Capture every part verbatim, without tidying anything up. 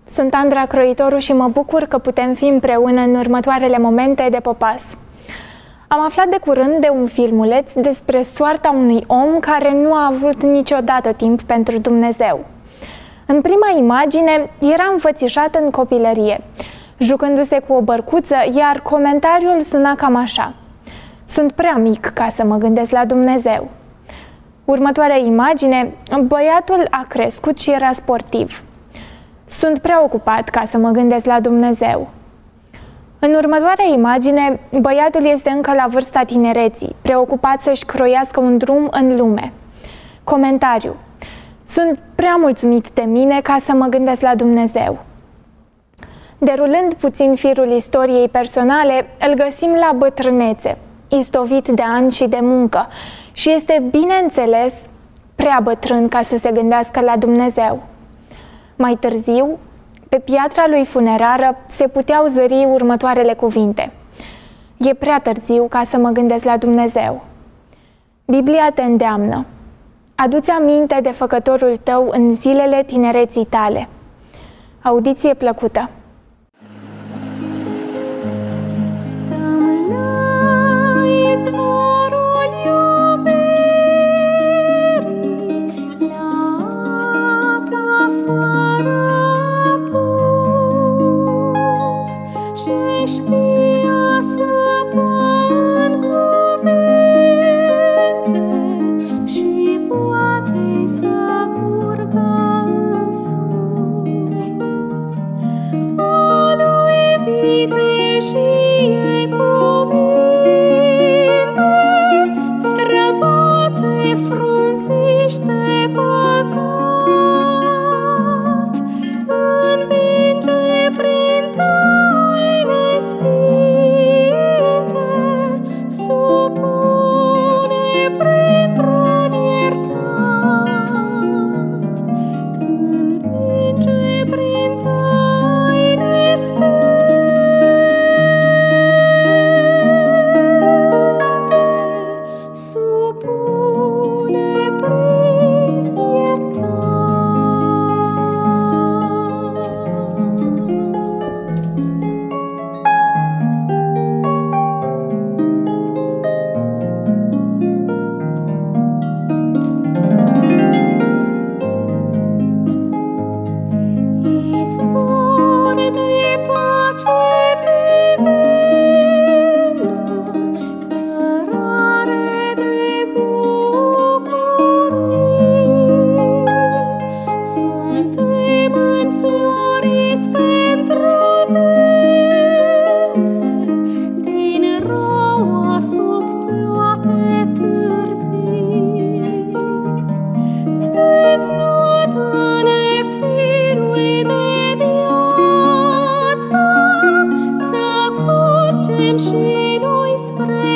Sunt Andra Croitoru și mă bucur că putem fi împreună în următoarele momente de popas. Am aflat de curând de un filmuleț despre soarta unui om care nu a avut niciodată timp pentru Dumnezeu. În prima imagine era înfățișat în copilărie, jucându-se cu o bărcuță, iar comentariul suna cam așa: "Sunt prea mic ca să mă gândesc la Dumnezeu." Următoarea imagine, băiatul a crescut și era sportiv. "Sunt prea ocupat ca să mă gândesc la Dumnezeu." În următoarea imagine, băiatul este încă la vârsta tinereții, preocupat să-și croiască un drum în lume. Comentariu: "Sunt prea mulțumit de mine ca să mă gândesc la Dumnezeu." Derulând puțin firul istoriei personale, îl găsim la bătrânețe, istovit de ani și de muncă, și este, bineînțeles, prea bătrân ca să se gândească la Dumnezeu. Mai târziu, pe piatra lui funerară se puteau zări următoarele cuvinte: "E prea târziu ca să mă gândesc la Dumnezeu." Biblia te îndeamnă: adu-ți aminte de Făcătorul tău în zilele tinereții tale. Audiție plăcută! Stăm la izvorul iubirii, la apa fără apus, ce știa săpa în cuvinte și poate să curgă în sus. O lui vitejie cuminte, străbate frunziște păcat, învinge prin taine sfinte, supune printr-un iertat, învinge prin taine sfinte, supune prin iertat. Izvor de pace divină, cărare de bucurii, suntem înfloriți pentru tine, din roa sub ploape târzii. Deznotă-ne firul de viață, să curgem și noi spre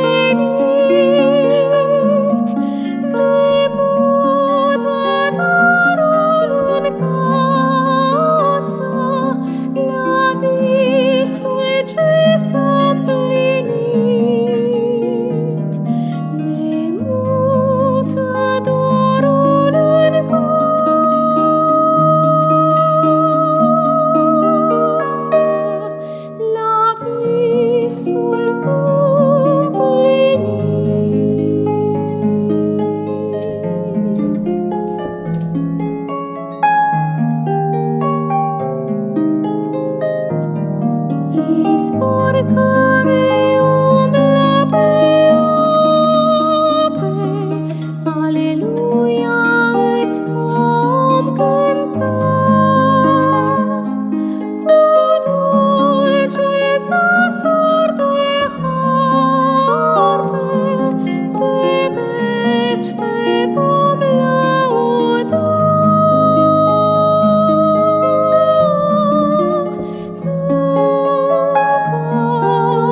zenit. Ne mută darul în casă, la visul ce s-a împlinit. Ne mută dorul în casă, la visul împlinit. Izvor care umblă pe ape, aleluia, îți vom cânta. Cu dulce săsări de harpe, pe veci te vom lăuda. Încă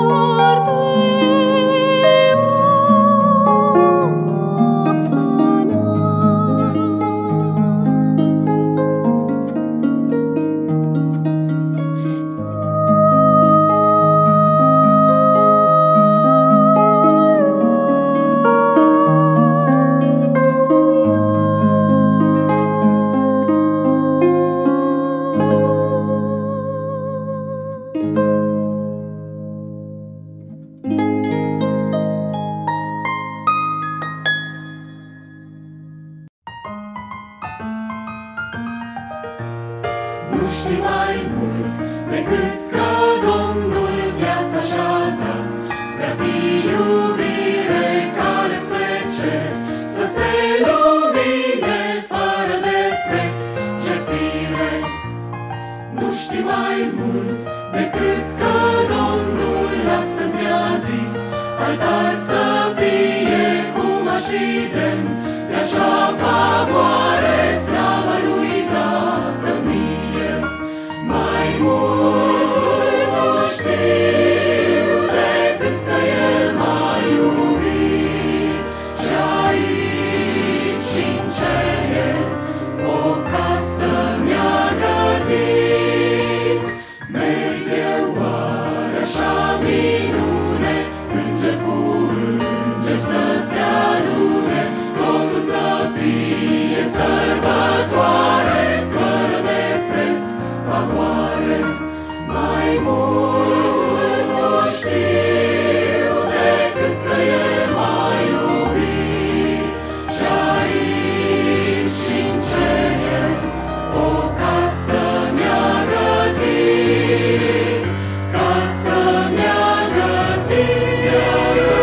Nu știi mai mult decât că Domnul viața și-a dat, spre a fi iubire, cale spre cer, să se lumine fără de preț, jertfire. Nu știi mai mult decât că Domnul astăzi mi-a zis, altar să fie cum aș fi demn, de așa favoare slava lui dată mie. Mai mult nu știu decât că El m-a iubit, și aici și-n cer o casă mi-a gătit. Merit eu oare așa minune, înger cu înger să se adune, totul să fie sărbătoare, fără de preț, favoare. Mai mult nu știu decât că El m-a iubit, și aici și-n cer o casă mi-a gătit, casă mi-a gătit, mi-a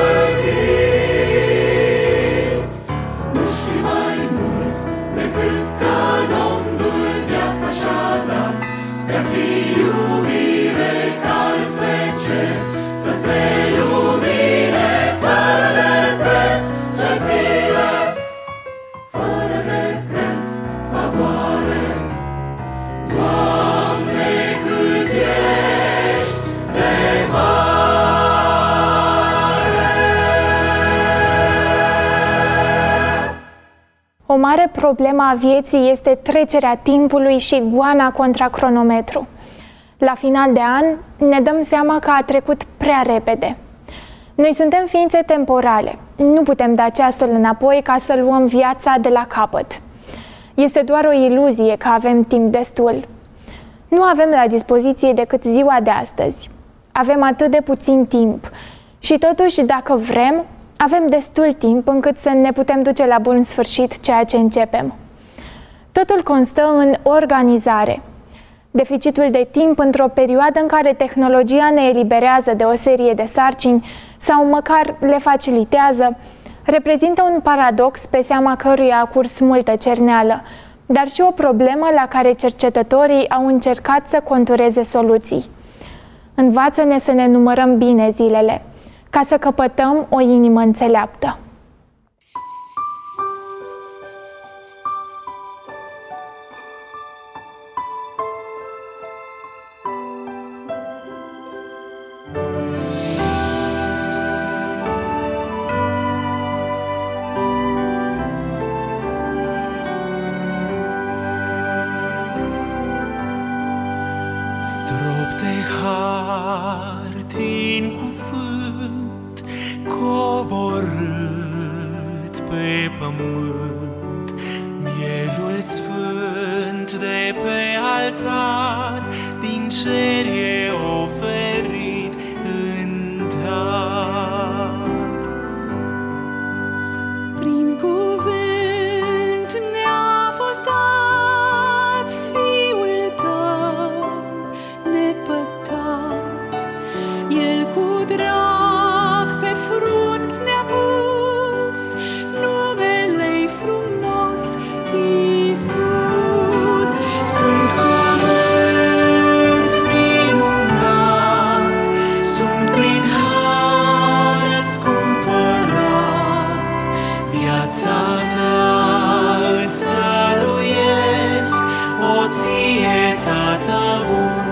gătit. Nu știi mai mult decât că Domnul viața și-a dat, spre a fi iubire, cale spre cer, să se lumine fără de preț, jertfire. Fără de preț, favoare. Doamne, cât ești de mare! O mare problemă a vieții este trecerea timpului și goana contra cronometru. La final de an ne dăm seama că a trecut prea repede. Noi suntem ființe temporale. Nu putem da ceasul înapoi ca să luăm viața de la capăt. Este doar o iluzie că avem timp destul. Nu avem la dispoziție decât ziua de astăzi. Avem atât de puțin timp și totuși, dacă vrem, avem destul timp încât să ne putem duce la bun sfârșit ceea ce începem. Totul constă în organizare. Deficitul de timp într-o perioadă în care tehnologia ne eliberează de o serie de sarcini sau măcar le facilitează, reprezintă un paradox pe seama căruia a curs multă cerneală, dar și o problemă la care cercetătorii au încercat să contureze soluții. Învață-ne să ne numărăm bine zilele, ca să căpătăm o inimă înțeleaptă. Strop de har din cuvânt, coborât pe pământ, mielul sfânt de pe altar, din cer e oferit în dar. Prin cuvânt ne-a fost dat Fiul Tău nepătat, El cu drag pe frunt ne-a pus, numele-i frumos, Iisus. Sfânt cuvânt minunat, sunt prin har răscumpărat, viața mea îți dăruiesc, o ție, Tată bun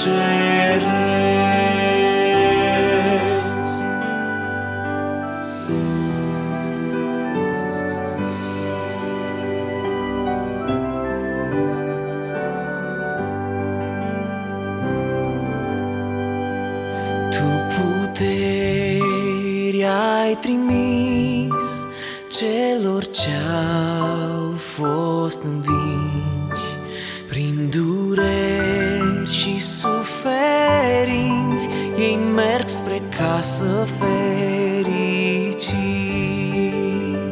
ceresc. Tu puteri ai trimis celor ce-au fost învinși prin dureri și suferinți, ei merg spre casă fericiți.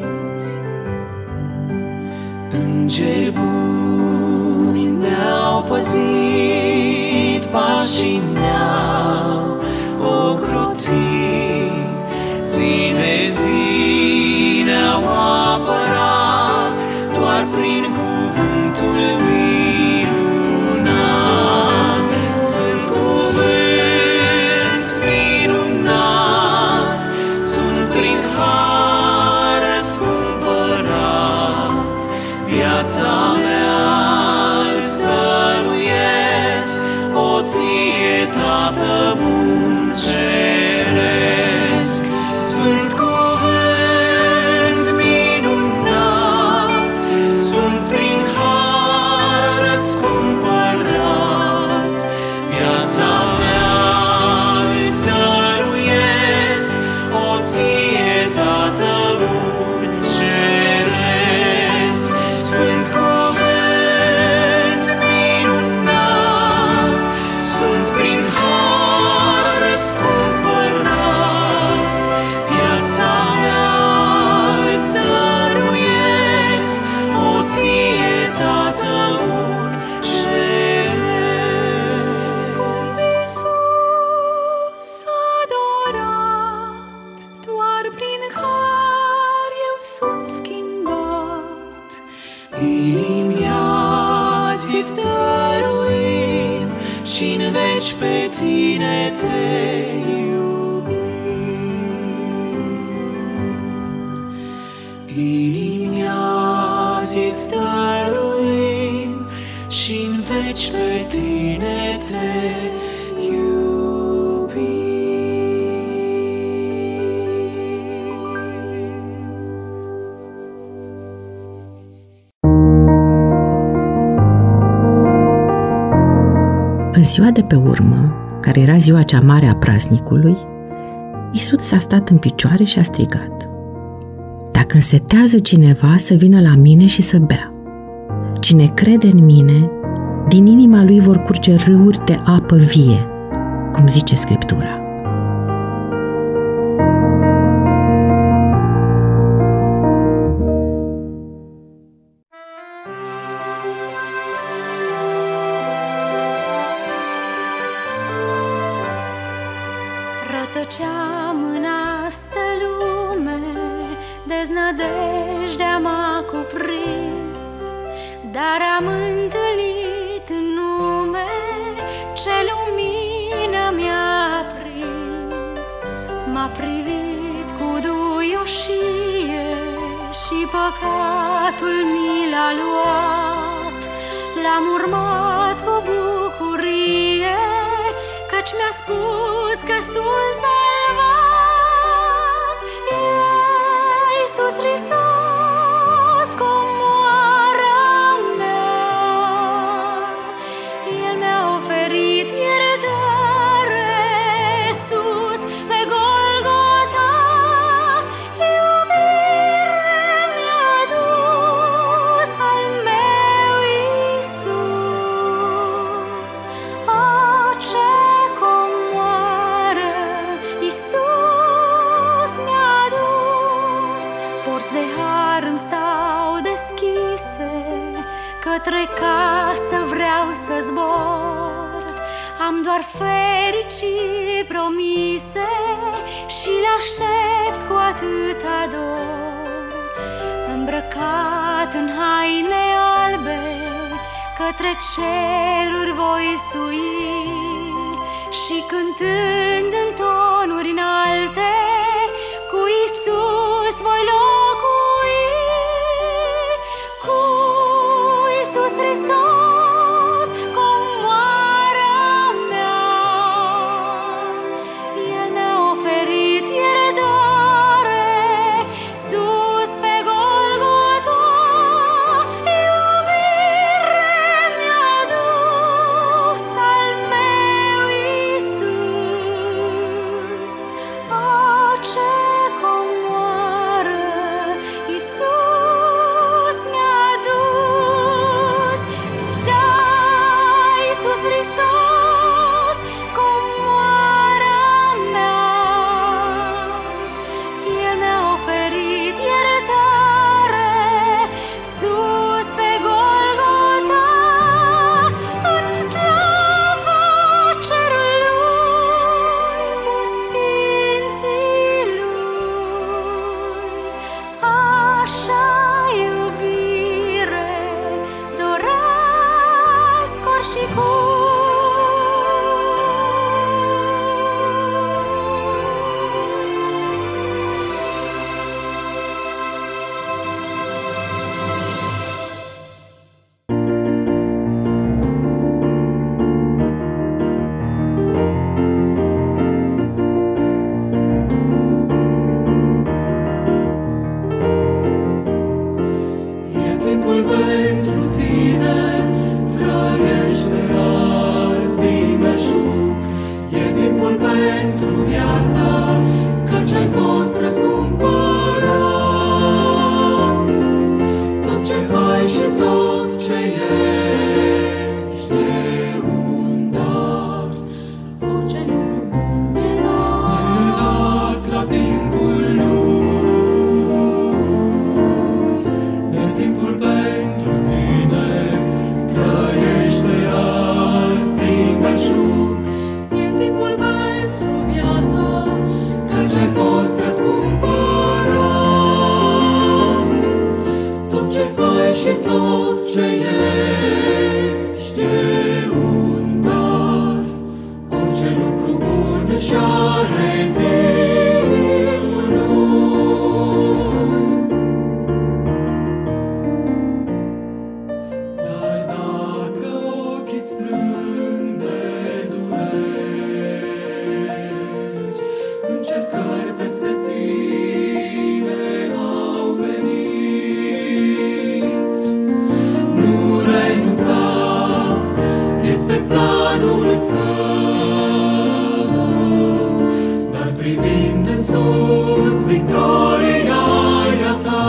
Îngeri buni ne-au păzit, pașii ne-au ocrotit, zi de zi ne-au apărat, doar prin cuvântul minunat. Sunt cuvânt minunat, sunt prin har răscumpărat, viața mea îți dăruiesc, o ție, Tată bun ceresc. Sfânt cuvânt minunat, sunt prin har răscumpărat, viața mea îți dăruiesc, o ție, Tată bun ceresc. Sfânt cuvânt minunat, sunt prin har răscumpărat, viața mea îți dăruiesc, o ție, Tată bun ceresc. Scump Iisus adorat, doar prin har eu sunt schimbat. Inimi azi îți dăruim și-n veci pe tine te iubim. Inimi azi îți dăruim și-n veci pe tine te În ziua de pe urmă, care era ziua cea mare a praznicului, Iisus s-a stat în picioare și a strigat: Dacă însetează cineva, să vină la mine și să bea. Cine crede în mine, din inima lui vor curge râuri de apă vie, cum zice Scriptura. Rătăceam în astă lume, deznădejdea m-a cuprins, dar am întâlnit în nume ce lumină mi-a prins. M-a privit cu duioșie și păcatul mi l-a luat. L-am urmat cu bucurie, căci mi-a spus că sunt salvat. E Iisus Hristos, comoara mea, El mi-a oferit iertare sus pe Golgota. Iubire mi-a dus al meu Iisus. O, ce comoară Iisus mi-a dus. Porți de har îmi stau deschise, către casă vreau să zbor. Am doar fericiri promise și le aștept cu atâta dor. Îmbrăcat în haine albe, către ceruri voi sui și cântând în tonuri înalte, cu Iisus voi locui. Cu Iisus Hristos, comoara mea, El mi-a oferit iertare sus pe Golgota. Iubire mi-a dus al meu Iisus. planul său, dar privind în sus, victoria e a ta.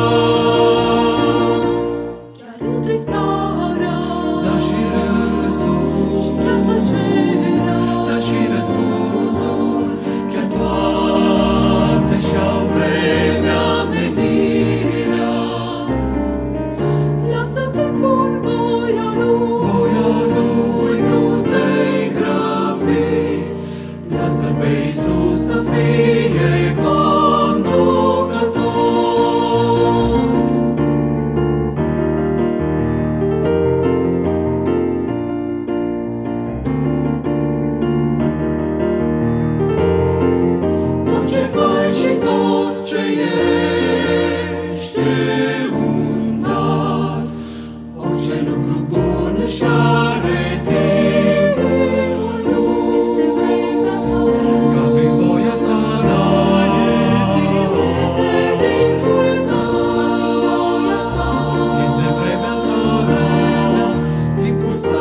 Chiar întristarea, Da și râsul, și chiar tăcerea, da și răspunsul, chiar toate și-au vremea, menirea. lasă-te bun voia lui. Voia lui nu te-i grăbi, lasă-L pe Iisus să fie conducător. Tot ce ai și tot ce ești e un dar, orice lucru bun își are timpul lui. Este vremea ta, Ca prin voia sa este timpul tău, doar prin voia sa. este vremea ta, timpul să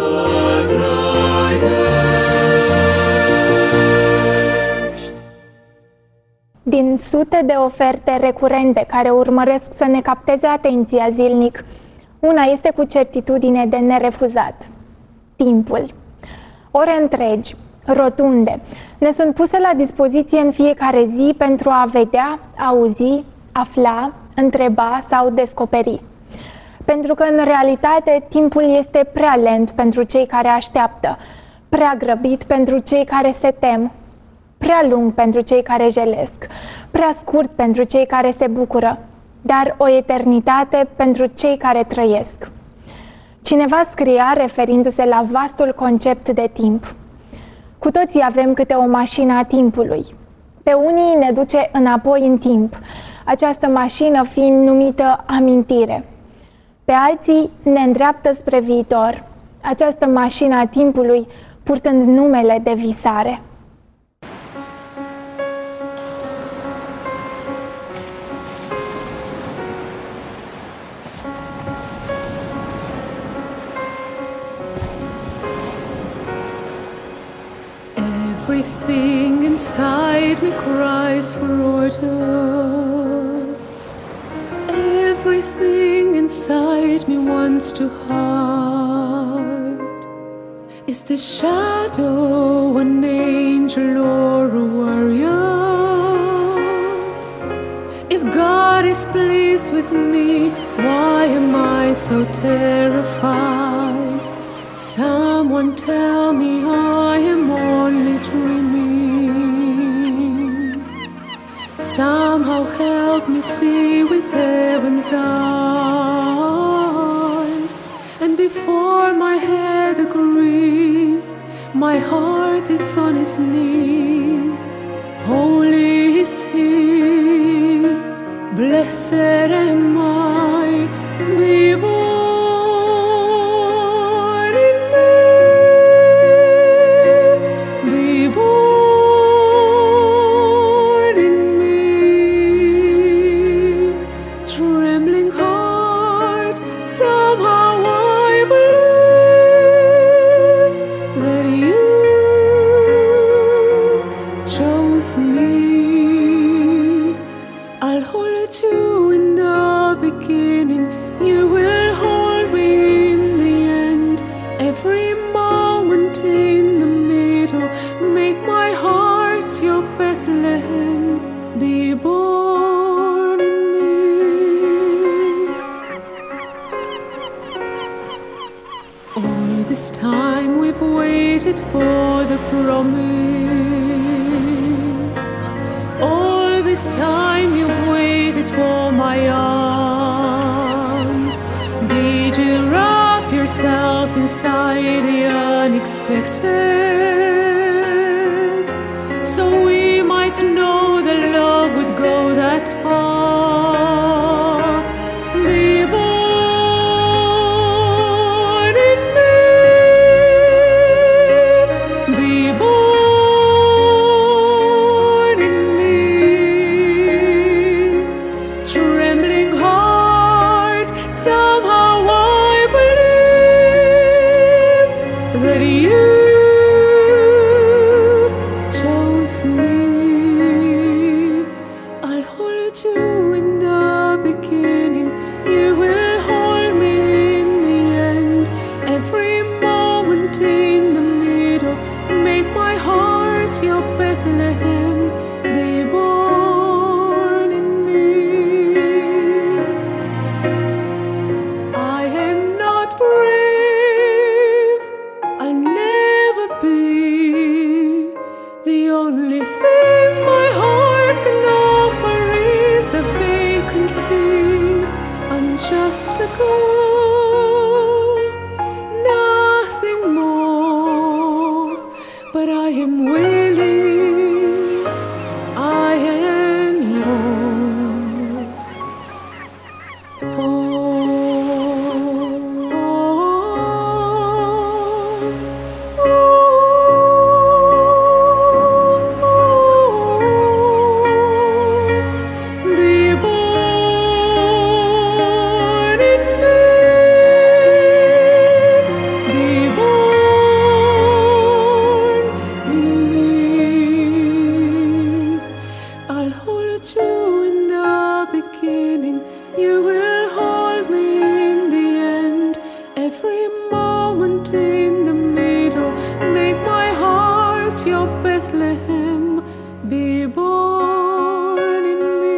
trăiești. Din sute de oferte recurente care urmăresc să ne capteze atenția zilnic, una este cu certitudine de nerefuzat: timpul. Ore întregi, rotunde, ne sunt puse la dispoziție în fiecare zi pentru a vedea, auzi, afla, întreba sau descoperi. Pentru că, în realitate, timpul este prea lent pentru cei care așteaptă, prea grăbit pentru cei care se tem, prea lung pentru cei care jelesc, prea scurt pentru cei care se bucură, dar o eternitate pentru cei care trăiesc. Cineva scria referindu-se la vastul concept de timp: cu toții avem câte o mașină a timpului. Pe unii ne duce înapoi în timp, această mașină fiind numită amintire. Pe alții ne îndreaptă spre viitor, această mașină a timpului purtând numele de visare. Everything inside me cries for order. Everything inside me wants to hide. Is the shadow an angel or a warrior? If God is pleased with me, why am I so terrified? Someone tell me I am only dreaming. Somehow help me see with heaven's eyes. And before my head agrees, my heart it's on its knees. Holy is He, blessed am I, be born. For the promise, all this time you've waited for my arms. Did you wrap yourself inside the unexpected, so we might know that love would go that far? Be born. Somehow I believe that you see I'm just a girl, nothing more, but I am willing, I am yours. Oh, oh, oh, be born in me, be born in me. I'll hold you in the beginning, you will hold me in the end. Every moment in the middle, make my heart your Bethlehem. Be born in me.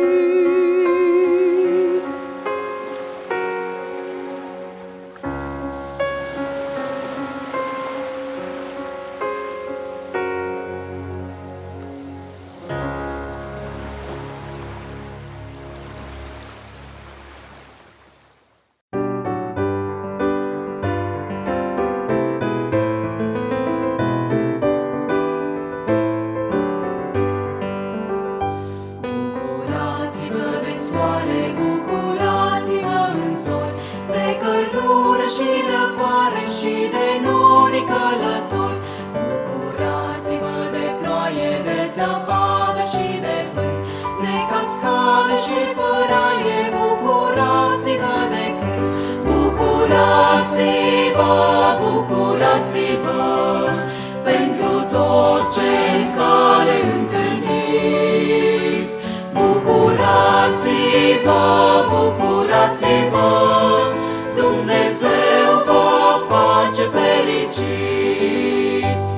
Bucurați-vă de soare, bucurați-vă în zori, de căldură și răcoare și de nori călători. Bucurați-vă de ploaie, de zăpadă și de vânt, de cascade și păraie, bucurați-vă de cânt. Bucurați-vă, bucurați-vă, pentru tot ce în cale întâlniți. Bucurați-vă, bucurați-vă, Dumnezeu vă face fericiți.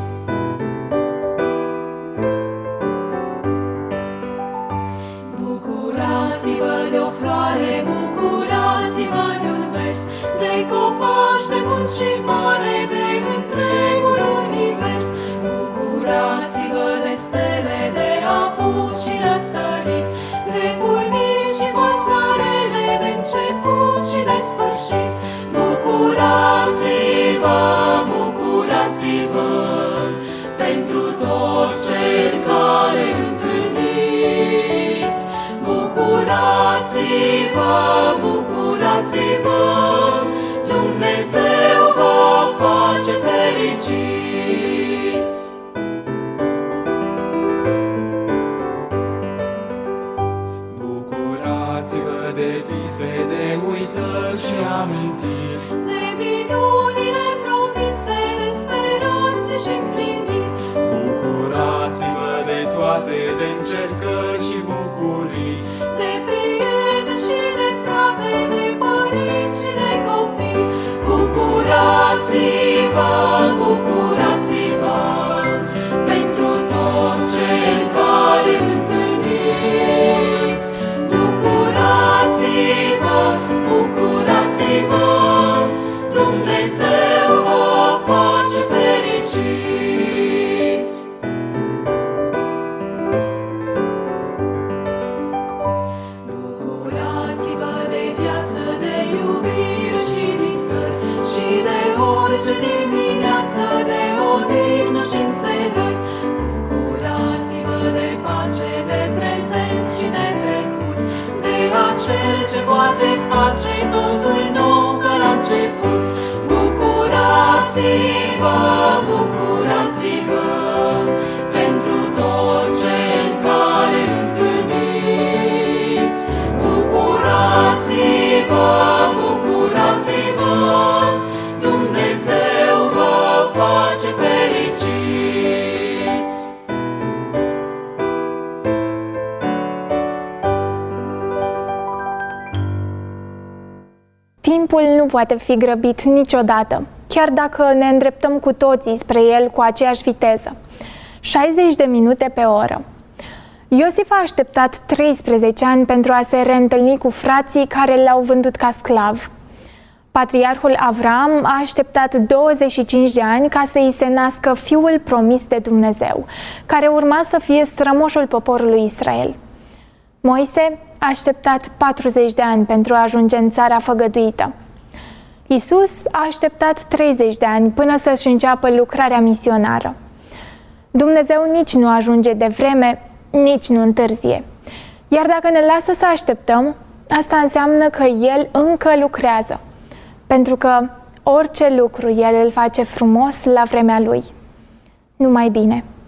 Bucurați-vă de o floare, bucurați-vă de un vers, de copaci, de mult și mare, de întregul univers. Bucurați-vă de stele, de apus și răsărit, de fulmii și păsărele, de început și de sfârșit. Bucurați-vă, bucurați-vă, pentru tot ce în cale întâlniți. Bucurați-vă, bucurați-vă, Dumnezeu vă face fericiți. Bucurați-vă de vise, de uitări și amintiri, De minunile promise, de speranțe și împliniri. bucurați-vă de toate, de încercări și bucurii. De prieteni și de frate, de părinți și de copii. Bucurați-vă, bucurați-vă, pentru tot ce în cale întâlniți. Bucurați-vă, bucurați-vă, Dumnezeu vă face fericiți. Bucurați-vă de viață, de iubire și visări, și de orice dimineață, de odihnă și înserări. Bucurați-vă de pace, de prezent și de trecut, de acel ce poate face totul nou ca la început. Bucurați-vă, bucurați-vă, pentru tot ce în cale întâlniți. Bucurați-vă, bucurați-vă, Dumnezeu vă face fericiți. Timpul nu poate fi grăbit niciodată, chiar dacă ne îndreptăm cu toții spre el cu aceeași viteză. șaizeci de minute pe oră. Iosif a așteptat treisprezece ani pentru a se reîntâlni cu frații care l-au vândut ca sclav. Patriarhul Avram a așteptat douăzeci și cinci de ani ca să îi se nască fiul promis de Dumnezeu, care urma să fie strămoșul poporului Israel. Moise a așteptat patruzeci de ani pentru a ajunge în țara făgăduită. Iisus a așteptat treizeci de ani până să-și înceapă lucrarea misionară. Dumnezeu nici nu ajunge de vreme, nici nu întârzie. Iar dacă ne lasă să așteptăm, asta înseamnă că El încă lucrează, pentru că orice lucru El îl face frumos la vremea Lui. Numai bine!